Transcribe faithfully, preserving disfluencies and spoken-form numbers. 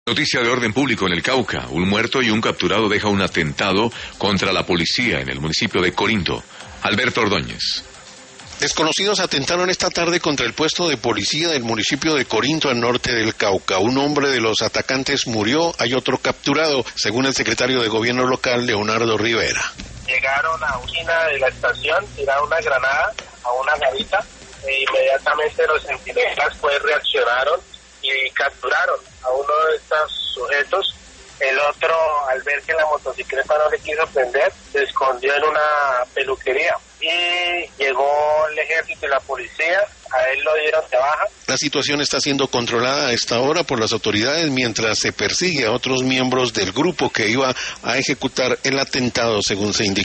Noticia de orden público en el Cauca. Un muerto y un capturado deja un atentado contra la policía en el municipio de Corinto. Alberto Ordóñez. Desconocidos atentaron esta tarde contra el puesto de policía del municipio de Corinto, al norte del Cauca. Un hombre de los atacantes murió, hay otro capturado, según el secretario de Gobierno local, Leonardo Rivera. Llegaron a una esquina de la estación, tiraron una granada a una garita e inmediatamente los centinelas pues reaccionaron y capturaron a uno de estos sujetos. El otro, al ver que la motocicleta no le quiso prender, se escondió en una peluquería y llegó el ejército y la policía, a él lo dieron de baja. La situación está siendo controlada a esta hora por las autoridades mientras se persigue a otros miembros del grupo que iba a ejecutar el atentado, según se indica.